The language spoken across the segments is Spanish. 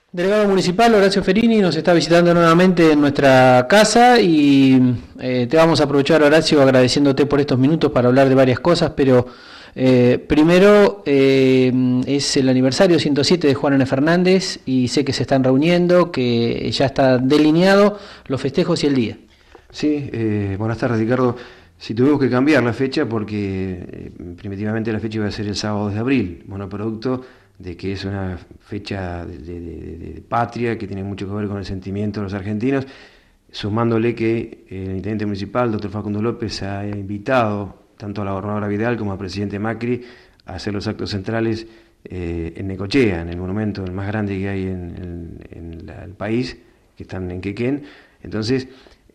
Delegado municipal Horacio Ferini nos está visitando nuevamente en nuestra casa y te vamos a aprovechar, Horacio, agradeciéndote por estos minutos para hablar de varias cosas, pero primero es el aniversario 107 de Juan N. Fernández y sé que se están reuniendo, que ya está delineado los festejos y el día. Sí, buenas tardes, Ricardo. Si tuvimos que cambiar la fecha porque primitivamente la fecha iba a ser el sábado 2 de abril, bueno, producto de que es una fecha de patria que tiene mucho que ver con el sentimiento de los argentinos, sumándole que el intendente municipal, doctor Facundo López, ha invitado tanto a la gobernadora Vidal como al presidente Macri a hacer los actos centrales en Necochea, en el monumento el más grande que hay en el país, que están en Quequén. Entonces,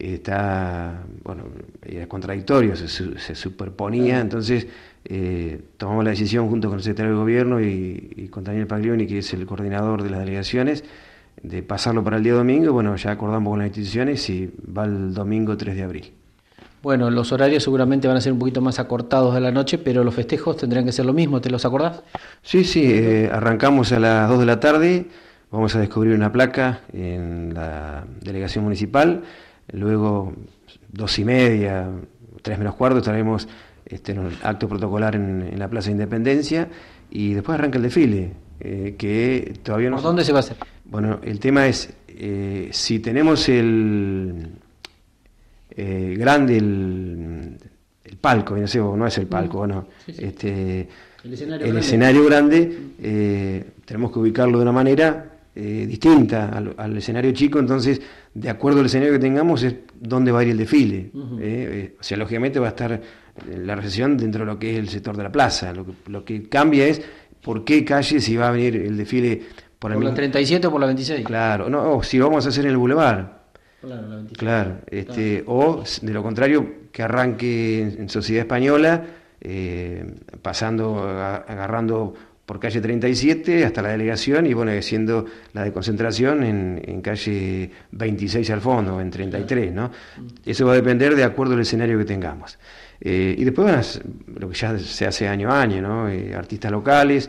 bueno, era contradictorio, se superponía, entonces tomamos la decisión junto con el secretario de Gobierno y con Daniel Paglioni, que es el coordinador de las delegaciones, de pasarlo para el día domingo. Bueno, ya acordamos con las instituciones y va el domingo 3 de abril. Bueno, los horarios seguramente van a ser un poquito más acortados de la noche, pero los festejos tendrán que ser lo mismo, ¿te los acordás? Sí, arrancamos a las 2 de la tarde, vamos a descubrir una placa en la delegación municipal. Luego, 2:30, 3 menos cuarto, estaremos en un acto protocolar en la Plaza de Independencia y después arranca el desfile, que todavía no... ¿Por dónde se va a hacer? Bueno, el tema es, si tenemos el grande, el palco, no sé, no es el palco, bueno, sí, sí. el escenario grande, tenemos que ubicarlo de una manera distinta al escenario chico. Entonces, de acuerdo al escenario que tengamos, es dónde va a ir el desfile. O sea, lógicamente va a estar la recepción dentro de lo que es el sector de la plaza. Lo que cambia es por qué calle, si va a venir el desfile por la 37 o por la 26. Claro, no, o si lo vamos a hacer en el Boulevard. Claro, la 26. Claro, o de lo contrario, que arranque en Sociedad Española, pasando, agarrando por calle 37 hasta la delegación y bueno, haciendo la de concentración en calle 26 al fondo, en 33, ¿no? Eso va a depender de acuerdo al escenario que tengamos. Y después van lo que ya se hace año a año, ¿no? Artistas locales,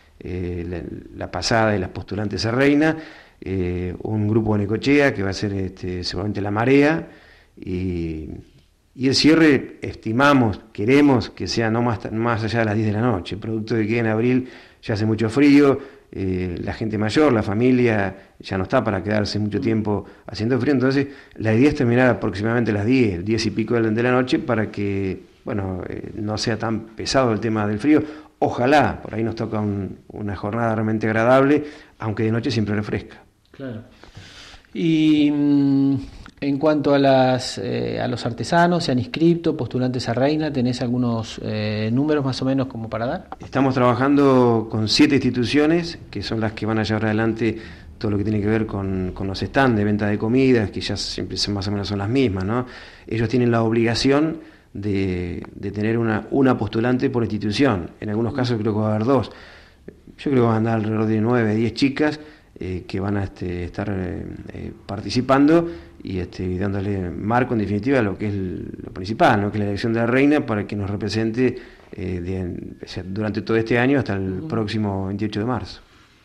la pasada y las postulantes a reina, un grupo de Necochea que va a ser seguramente La Marea, y el cierre estimamos, queremos que sea no más allá de las 10 de la noche, producto de que en abril ya hace mucho frío, la gente mayor, la familia ya no está para quedarse mucho tiempo haciendo frío. Entonces la idea es terminar aproximadamente a las 10 y pico de la noche para que, bueno, no sea tan pesado el tema del frío. Ojalá, por ahí nos toca una jornada realmente agradable, aunque de noche siempre refresca. Claro. Y en cuanto a los artesanos, se han inscrito, postulantes a reina, ¿tenés algunos números más o menos como para dar? Estamos trabajando con 7 instituciones, que son las que van a llevar adelante todo lo que tiene que ver con los stands de venta de comidas, que ya siempre más o menos son las mismas, ¿no? Ellos tienen la obligación de tener una postulante por institución. En algunos casos creo que va a haber 2. Yo creo que van a andar alrededor de 9, 10 chicas que van a estar participando y dándole marco en definitiva a lo que es lo principal, ¿no? Que es la elección de la reina, para que nos represente durante todo este año hasta el próximo 28 de marzo.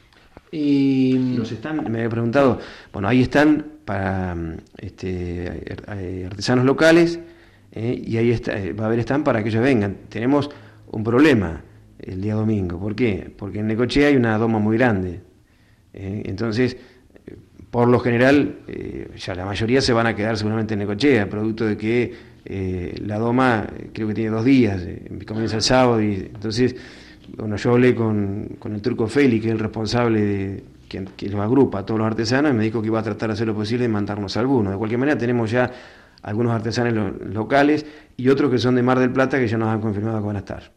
Y los están, me había preguntado, bueno, ahí están para artesanos locales, y ahí va a haber stand para que ellos vengan. Tenemos un problema el día domingo. ¿Por qué? Porque en Necochea hay una doma muy grande. Entonces, por lo general, ya la mayoría se van a quedar seguramente en Necochea, producto de que la doma creo que tiene 2 días, comienza el sábado, y entonces, bueno, yo hablé con el turco Feli, que es el responsable que los agrupa a todos los artesanos, y me dijo que iba a tratar de hacer lo posible de mandarnos algunos. De cualquier manera, tenemos ya algunos artesanos locales y otros que son de Mar del Plata, que ya nos han confirmado que van a estar.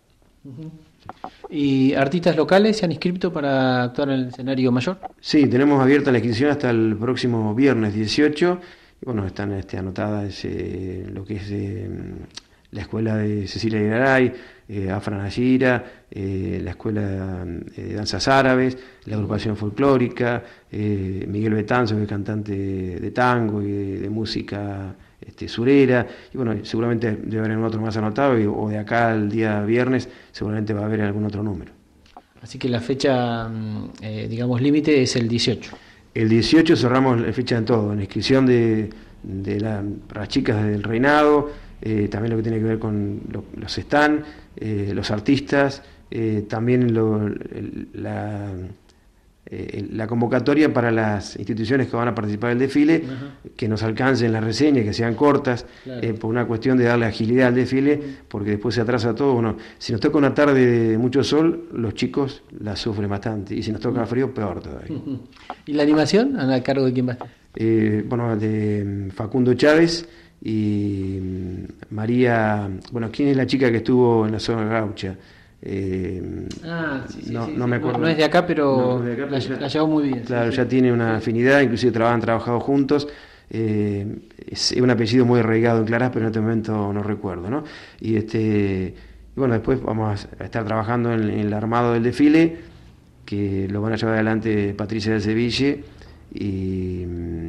¿Y artistas locales se han inscrito para actuar en el escenario mayor? Sí, tenemos abierta la inscripción hasta el próximo viernes 18. Y bueno, están anotadas lo que es la escuela de Cecilia Iraray, Afra Nayira, la escuela de danzas árabes, la agrupación folclórica, Miguel Betanzo, que es cantante de tango y de música surera, y bueno, seguramente debe haber otro más anotado, o de acá al día viernes seguramente va a haber algún otro número. Así que la fecha, digamos, límite es el 18. El 18 cerramos la fecha en todo, en inscripción para las chicas del Reinado, también lo que tiene que ver con los stands, los artistas, también la convocatoria para las instituciones que van a participar del desfile, que nos alcancen las reseñas, que sean cortas, claro. Por una cuestión de darle agilidad al desfile, porque después se atrasa todo. Bueno, si nos toca una tarde de mucho sol, los chicos la sufren bastante, y si nos toca frío, peor todavía. ¿Y la animación? ¿A cargo de quién va? Bueno, de Facundo Chávez y María, bueno, ¿quién es la chica que estuvo en la zona gaucha? No me acuerdo. No es de acá, pero la llevó muy bien. Claro, ya tiene una afinidad, inclusive han trabajado juntos. Es un apellido muy arraigado en Clarás, pero en este momento no recuerdo, ¿no? Y bueno, después vamos a estar trabajando en el armado del desfile, que lo van a llevar adelante Patricia del Seville y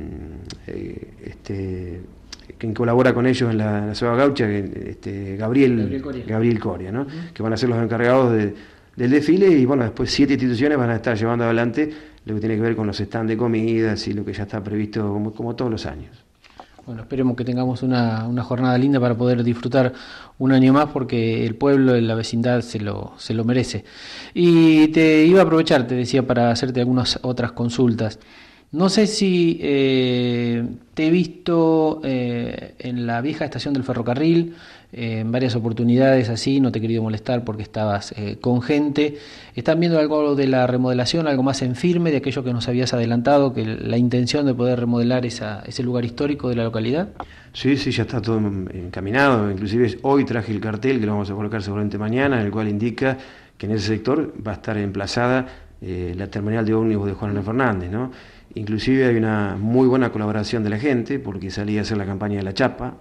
quien colabora con ellos en la Soga Gaucha, Gabriel Coria, ¿no? Que van a ser los encargados del desfile, y bueno, después 7 instituciones van a estar llevando adelante lo que tiene que ver con los stands de comidas y lo que ya está previsto como todos los años. Bueno, esperemos que tengamos una jornada linda para poder disfrutar un año más, porque el pueblo, la vecindad se lo merece. Y te iba a aprovechar, te decía, para hacerte algunas otras consultas. No sé si te he visto en la vieja estación del ferrocarril en varias oportunidades así, no te he querido molestar porque estabas con gente. ¿Están viendo algo de la remodelación, algo más en firme de aquello que nos habías adelantado, que la intención de poder remodelar ese lugar histórico de la localidad? Sí, ya está todo encaminado. Inclusive hoy traje el cartel, que lo vamos a colocar seguramente mañana, en el cual indica que en ese sector va a estar emplazada la terminal de ómnibus de Juan Manuel Fernández, ¿no? Inclusive hay una muy buena colaboración de la gente, porque salí a hacer la campaña de la chapa.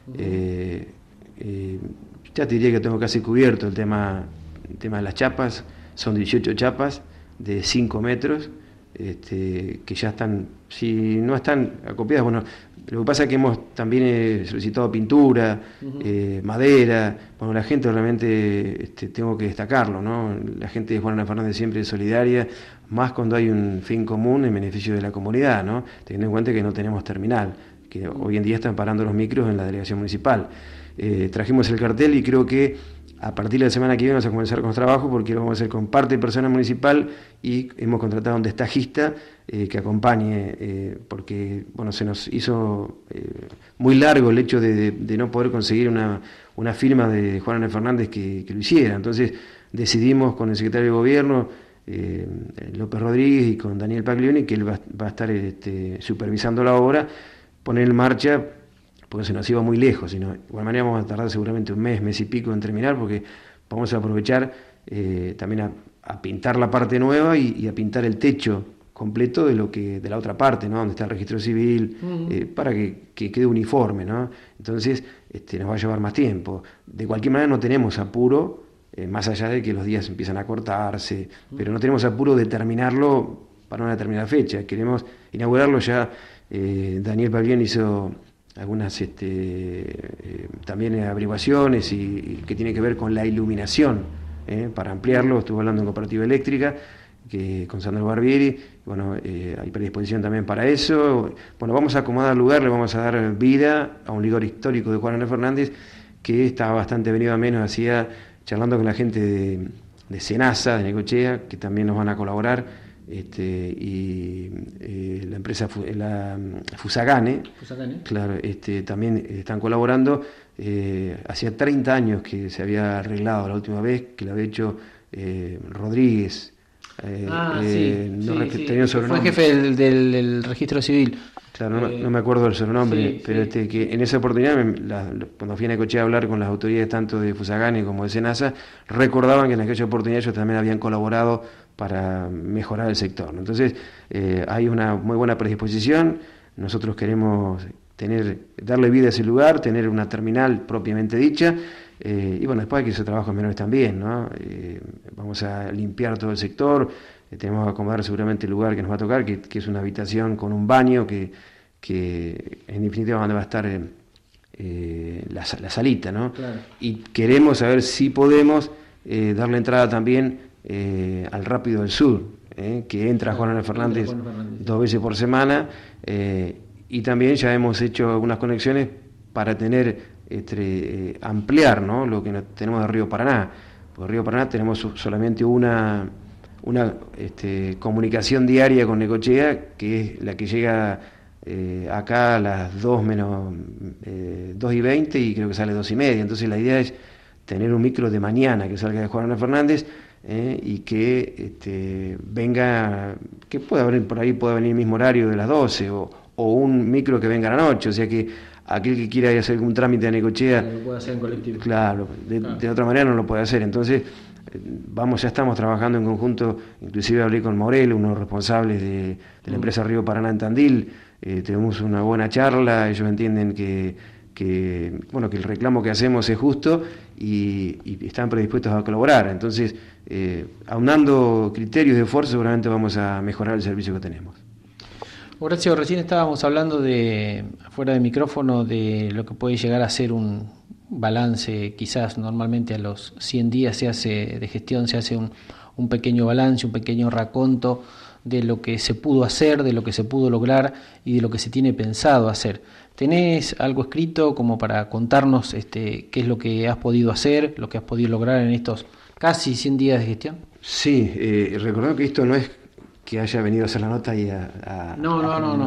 Ya te diría que tengo casi cubierto el tema de las chapas. Son 18 chapas de 5 metros, que ya están, si no están acopiadas, bueno, lo que pasa es que hemos también solicitado pintura, madera. Bueno, la gente realmente, tengo que destacarlo, ¿no? La gente de Juan Manuel Fernández siempre es solidaria, más cuando hay un fin común en beneficio de la comunidad, ¿no? Teniendo en cuenta que no tenemos terminal, que hoy en día están parando los micros en la delegación municipal. Trajimos el cartel y creo que a partir de la semana que viene vamos a comenzar con los trabajos, porque lo vamos a hacer con parte del personal municipal, y hemos contratado a un destajista que acompañe, porque bueno, se nos hizo muy largo el hecho de no poder conseguir una firma de Juan Manuel Fernández que lo hiciera. Entonces decidimos con el secretario de Gobierno, López Rodríguez, y con Daniel Paglioni, que él va a estar supervisando la obra, poner en marcha, porque se nos iba muy lejos. Sino, de igual manera vamos a tardar seguramente un mes y pico en terminar, porque vamos a aprovechar también a pintar la parte nueva y a pintar el techo completo de la otra parte, ¿no? Donde está el registro civil, para que quede uniforme, ¿no? Entonces nos va a llevar más tiempo. De cualquier manera no tenemos apuro, más allá de que los días empiezan a cortarse, pero no tenemos apuro de terminarlo para una determinada fecha. Queremos inaugurarlo ya. Daniel Paglioni hizo algunas también averiguaciones y que tiene que ver con la iluminación, para ampliarlo. Estuve hablando en Cooperativa Eléctrica con Sandro Barbieri. Bueno, hay predisposición también para eso. Bueno, vamos a acomodar el lugar, le vamos a dar vida a un lugar histórico de Juan Manuel Fernández, que estaba bastante venido a menos, charlando con la gente de Senasa, de Necochea, que también nos van a colaborar, y la empresa Fusagane, claro, también están colaborando. Hacía 30 años que se había arreglado la última vez, que lo había hecho Rodríguez. Fue jefe del registro civil. Claro, no me acuerdo del sobrenombre, pero que en esa oportunidad, cuando fui a Necochea a hablar con las autoridades tanto de Fusagane como de Senasa, recordaban que en aquella oportunidad ellos también habían colaborado para mejorar el sector, ¿no? Entonces hay una muy buena predisposición. Nosotros queremos darle vida a ese lugar, tener una terminal propiamente dicha, y bueno, después hay que hacer trabajos menores también, ¿no? Vamos a limpiar todo el sector. Tenemos que acomodar seguramente el lugar que nos va a tocar, que es una habitación con un baño, que en definitiva donde va a estar la salita, ¿no? Claro. Y queremos saber si podemos darle entrada también al Rápido del Sur, que entra Juan Fernández 2 veces por semana, y también ya hemos hecho algunas conexiones para tener ampliar, ¿no?, lo que tenemos de Río Paraná. Porque Río Paraná tenemos solamente una comunicación diaria con Necochea, que es la que llega acá a las 2:20 y creo que sale 2:30. Entonces la idea es tener un micro de mañana que salga de Juan Fernández, y que venga, que pueda venir por ahí, pueda venir el mismo horario de las 12, o un micro que venga a la noche, o sea que aquel que quiera ir a hacer algún trámite a Necochea, lo puede hacer en colectivo. Claro, de otra manera no lo puede hacer. Entonces, ya estamos trabajando en conjunto, inclusive hablé con Morel, uno de los responsables de la empresa Río Paraná en Tandil, tenemos una buena charla, ellos entienden que el reclamo que hacemos es justo y están predispuestos a colaborar. Entonces, aunando criterios de esfuerzo, seguramente vamos a mejorar el servicio que tenemos. Horacio, recién estábamos hablando fuera de micrófono, de lo que puede llegar a ser un balance. Quizás normalmente a los 100 días de gestión se hace un pequeño balance, un pequeño raconto de lo que se pudo hacer, de lo que se pudo lograr y de lo que se tiene pensado hacer. ¿Tenés algo escrito como para contarnos qué es lo que has podido hacer, lo que has podido lograr en estos casi 100 días de gestión? Sí, recordando que esto no es que haya venido a hacer la nota y No.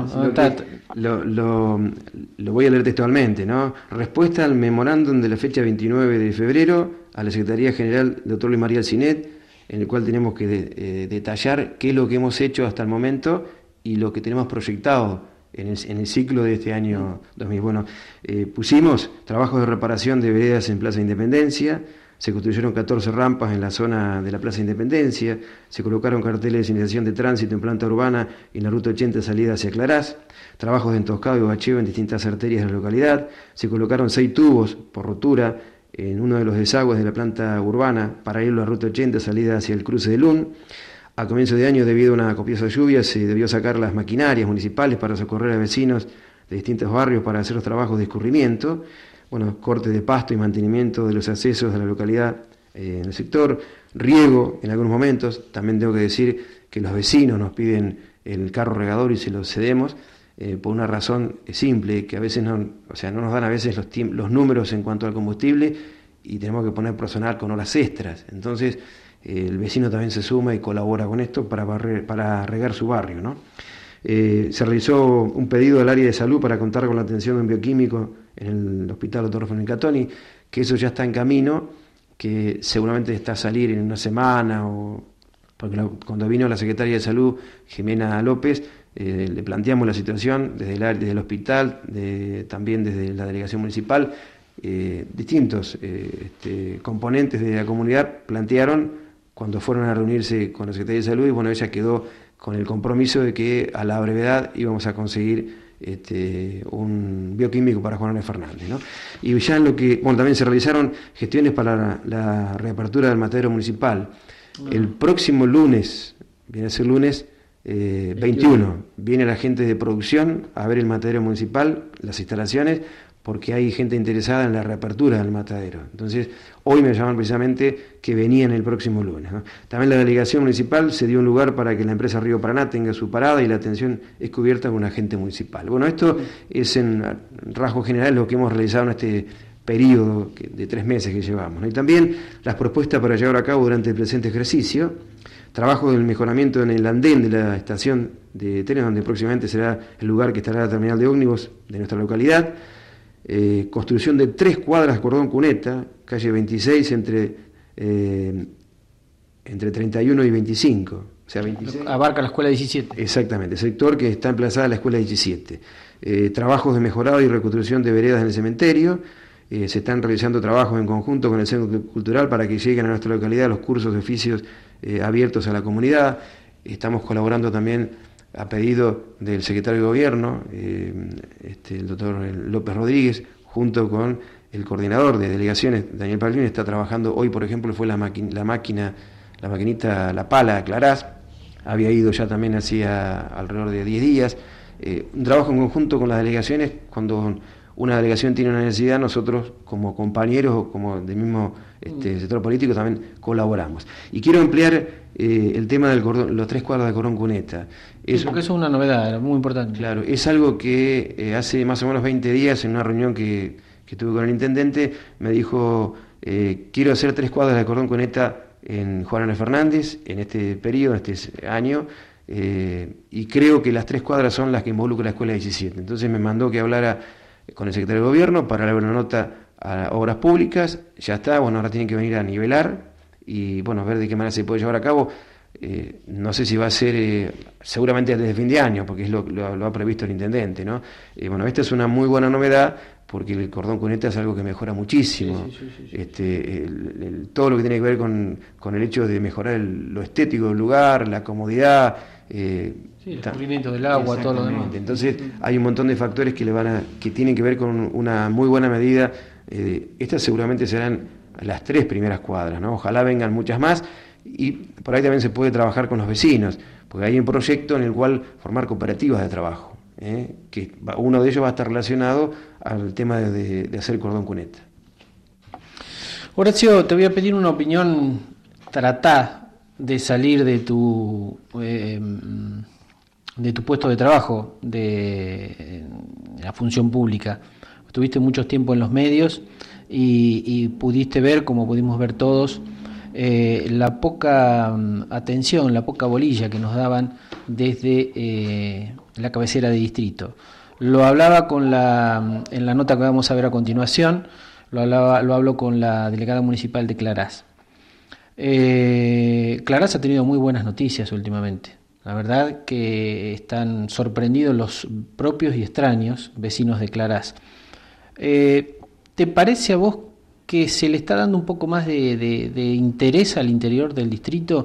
Lo voy a leer textualmente, ¿no? Respuesta al memorándum de la fecha 29 de febrero a la Secretaría General del Dr. Luis María Alcinet, en el cual tenemos que detallar qué es lo que hemos hecho hasta el momento y lo que tenemos proyectado en el ciclo de este año 2000. Bueno, pusimos trabajos de reparación de veredas en Plaza Independencia. Se construyeron 14 rampas en la zona de la Plaza Independencia, se colocaron carteles de señalización de tránsito en planta urbana y en la ruta 80 salida hacia Clarás, trabajos de entoscado y bacheo en distintas arterias de la localidad, se colocaron 6 tubos por rotura en uno de los desagües de la planta urbana, paralelo a la ruta 80 salida hacia el cruce de Lun. A comienzo de año, debido a una copiosa lluvia, se debió sacar las maquinarias municipales para socorrer a vecinos de distintos barrios para hacer los trabajos de escurrimiento. Bueno, corte de pasto y mantenimiento de los accesos de la localidad en el sector, riego en algunos momentos. También tengo que decir que los vecinos nos piden el carro regador y se lo cedemos por una razón simple, que a veces no nos dan a veces los números en cuanto al combustible y tenemos que poner personal con horas extras. Entonces el vecino también se suma y colabora con esto para regar su barrio, ¿no? Se realizó un pedido al área de salud para contar con la atención de un bioquímico en el Hospital Dr. Fonicatoni, que eso ya está en camino, que seguramente está a salir en una semana, porque cuando vino la secretaria de Salud, Jimena López, le planteamos la situación desde el hospital, también desde la delegación municipal, distintos componentes de la comunidad plantearon cuando fueron a reunirse con la secretaria de Salud, y bueno, ella quedó con el compromiso de que a la brevedad íbamos a conseguir un bioquímico para Juan Fernández, ¿no? Y ya en lo que, también se realizaron gestiones para la reapertura del matadero municipal. El próximo lunes, viene a ser lunes 21, viene la gente de producción a ver el matadero municipal, las instalaciones, porque hay gente interesada en la reapertura del matadero. Entonces, hoy me llaman precisamente que venían el próximo lunes, ¿no? También la delegación municipal se dio un lugar para que la empresa Río Paraná tenga su parada y la atención es cubierta con un agente municipal. Bueno, esto es en rasgos generales lo que hemos realizado en este periodo de 3 meses que llevamos, ¿no? Y también las propuestas para llevar a cabo durante el presente ejercicio, trabajo del mejoramiento en el andén de la estación de trenes, donde próximamente será el lugar que estará la terminal de ómnibus de nuestra localidad. Construcción de 3 cuadras cordón cuneta, calle 26 entre 31 y 25, o sea 26. Abarca la escuela 17. Exactamente, sector que está emplazada la escuela 17. Trabajos de mejorado y reconstrucción de veredas en el cementerio. Se están realizando trabajos en conjunto con el Centro Cultural para que lleguen a nuestra localidad los cursos de oficios abiertos a la comunidad. Estamos colaborando también a pedido del secretario de Gobierno, el doctor López Rodríguez, junto con el coordinador de delegaciones, Daniel Paglini, está trabajando. Hoy, por ejemplo, fue la maquinita, la pala a Clarás, había ido ya también hacía alrededor de 10 días. Un trabajo en conjunto con las delegaciones. Cuando una delegación tiene una necesidad, nosotros como compañeros o como del mismo sector político también colaboramos. Y quiero emplear el tema del cordón, los 3 cuadras de cordón cuneta. Sí, porque eso es una novedad, muy importante. Claro, es algo que hace más o menos 20 días, en una reunión que tuve con el intendente, me dijo, quiero hacer 3 cuadras de cordón cuneta en Juan Manuel Fernández, en este periodo, en este año, y creo que las 3 cuadras son las que involucra la escuela 17. Entonces me mandó que hablara con el secretario de Gobierno para darle una nota a Obras Públicas. Ya está, bueno, ahora tienen que venir a nivelar y bueno, ver de qué manera se puede llevar a cabo. No sé si va a ser seguramente desde fin de año, porque es lo ha previsto el intendente, ¿no? Bueno, esta es una muy buena novedad, porque el cordón cuneta es algo que mejora muchísimo. Sí. Todo lo que tiene que ver con el hecho de mejorar lo estético del lugar, la comodidad. El escurrimiento del agua, todo lo demás. Entonces hay un montón de factores que tienen que ver con una muy buena medida. Estas seguramente serán las 3 primeras cuadras, ¿no? Ojalá vengan muchas más. Y por ahí también se puede trabajar con los vecinos, porque hay un proyecto en el cual formar cooperativas de trabajo, que uno de ellos va a estar relacionado al tema de hacer cordón cuneta. Horacio, te voy a pedir una opinión. Tratá de salir de tu puesto de trabajo, de la función pública. Estuviste mucho tiempo en los medios y pudiste ver, como pudimos ver todos, la poca atención, la poca bolilla que nos daban desde la cabecera de distrito. Lo hablaba en la nota que vamos a ver a continuación, lo hablo con la delegada municipal de Clarás. Clarás ha tenido muy buenas noticias últimamente. La verdad que están sorprendidos los propios y extraños vecinos de Clarás. ¿Te parece a vos que se le está dando un poco más de interés al interior del distrito?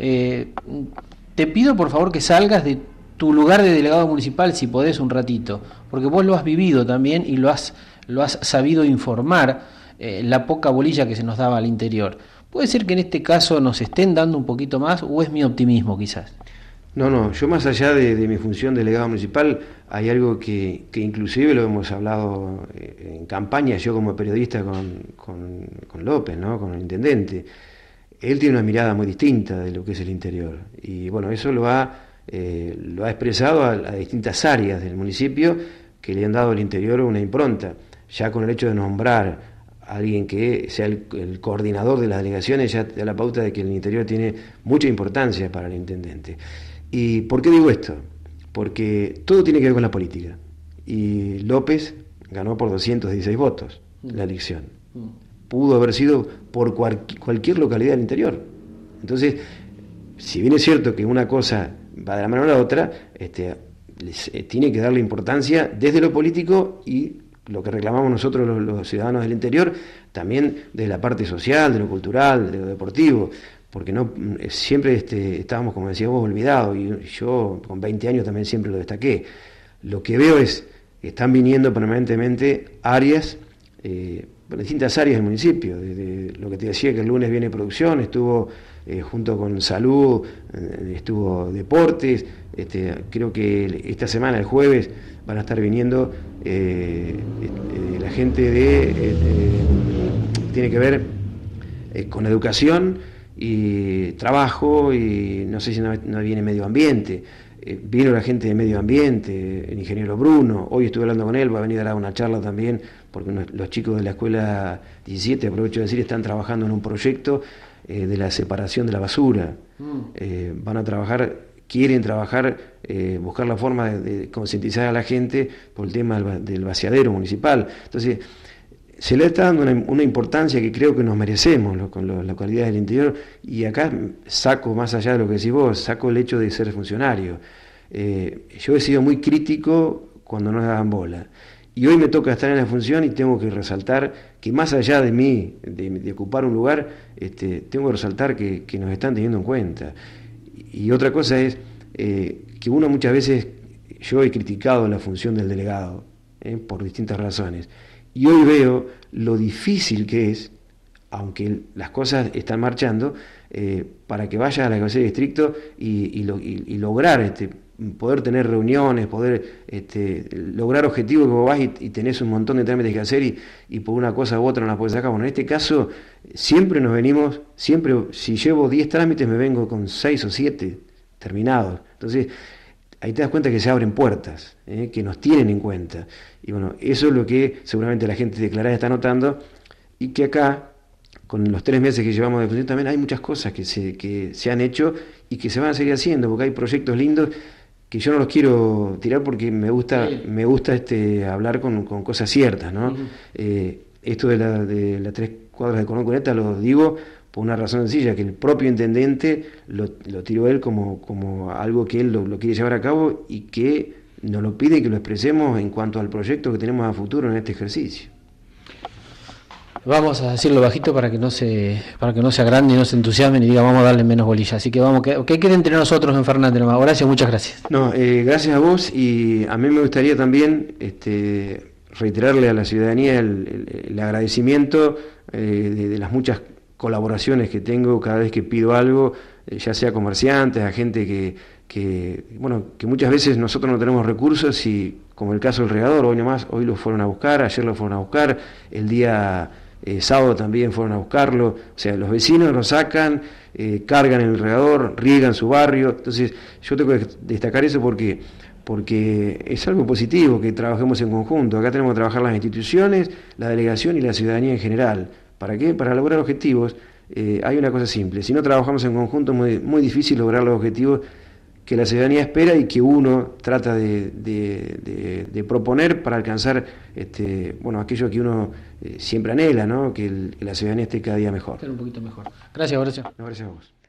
Te pido por favor que salgas de tu lugar de delegado municipal, si podés, un ratito, porque vos lo has vivido también y lo has sabido informar, la poca bolilla que se nos daba al interior. ¿Puede ser que en este caso nos estén dando un poquito más, o es mi optimismo quizás? No, yo más allá de mi función de delegado municipal, hay algo que inclusive lo hemos hablado en campaña, yo como periodista con López, ¿no? Con el intendente. Él tiene una mirada muy distinta de lo que es el interior, y bueno, eso lo ha expresado a distintas áreas del municipio que le han dado al interior una impronta. Ya con el hecho de nombrar a alguien que sea el coordinador de las delegaciones, ya da la pauta de que el interior tiene mucha importancia para el intendente. ¿Y por qué digo esto? Porque todo tiene que ver con la política. Y López ganó por 216 votos la elección. Pudo haber sido por cualquier localidad del interior. Entonces, si bien es cierto que una cosa va de la mano a la otra, tiene que darle importancia desde lo político y lo que reclamamos nosotros los ciudadanos del interior, también de la parte social, de lo cultural, de lo deportivo, porque no siempre estábamos, como decía vos, olvidados, y yo con 20 años también siempre lo destaqué. Lo que veo es que están viniendo permanentemente áreas, distintas áreas del municipio, desde lo que te decía que el lunes viene producción, estuvo junto con salud, estuvo deportes, creo que esta semana, el jueves, van a estar viniendo la gente tiene que ver con educación y trabajo, y no sé si no viene medio ambiente. Vino la gente de medio ambiente, el ingeniero Bruno, hoy estuve hablando con él, va a venir a dar una charla también, porque los chicos de la escuela 17, aprovecho de decir, están trabajando en un proyecto de la separación de la basura. Van a trabajar, quieren trabajar, buscar la forma de concientizar a la gente por el tema del vaciadero municipal. Entonces, se le está dando una importancia que creo que nos merecemos con las localidades del interior, y acá saco, más allá de lo que decís vos, saco el hecho de ser funcionario. Yo he sido muy crítico cuando no daban bola, y hoy me toca estar en la función y tengo que resaltar que más allá de mí, de ocupar un lugar, tengo que resaltar que nos están teniendo en cuenta. Y otra cosa es que uno muchas veces, yo he criticado la función del delegado, por distintas razones, y hoy veo lo difícil que es, aunque las cosas están marchando, para que vayas a la cabecera de distrito y lograr poder tener reuniones, poder lograr objetivos que vos vas y tenés un montón de trámites que hacer y por una cosa u otra no las podés sacar. Bueno, en este caso siempre si llevo 10 trámites me vengo con 6 o 7 terminados. Entonces, ahí te das cuenta que se abren puertas, que nos tienen en cuenta. Y bueno, eso es lo que seguramente la gente declarada está notando y que acá, con los 3 meses que llevamos de función, también hay muchas cosas que se han hecho y que se van a seguir haciendo, porque hay proyectos lindos que yo no los quiero tirar porque me gusta hablar con cosas ciertas, ¿no? Esto de las 3 cuadras de Cordón Cuneta lo digo por una razón sencilla, que el propio intendente lo tiró él como algo que él lo quiere llevar a cabo y que nos lo pide que lo expresemos en cuanto al proyecto que tenemos a futuro en este ejercicio. Vamos a decirlo bajito para que no se agranden y no se entusiasmen y digan vamos a darle menos bolilla. Así que vamos, que quede entre nosotros en Fernández nomás. Horacio, muchas gracias. No, gracias a vos, y a mí me gustaría también reiterarle a la ciudadanía el agradecimiento de las muchas colaboraciones que tengo cada vez que pido algo, ya sea comerciantes, a gente que muchas veces nosotros no tenemos recursos y como el caso del regador, hoy lo fueron a buscar, ayer lo fueron a buscar, el día sábado también fueron a buscarlo, o sea, los vecinos lo sacan, cargan el regador, riegan su barrio. Entonces yo tengo que destacar eso porque es algo positivo que trabajemos en conjunto. Acá tenemos que trabajar las instituciones, la delegación y la ciudadanía en general. ¿Para qué? Para lograr objetivos. Hay una cosa simple: si no trabajamos en conjunto es muy, muy difícil lograr los objetivos que la ciudadanía espera y que uno trata de proponer para alcanzar aquello que uno siempre anhela, ¿no? Que la ciudadanía esté cada día mejor. Estar un poquito mejor. Gracias, Horacio. No, gracias a vos.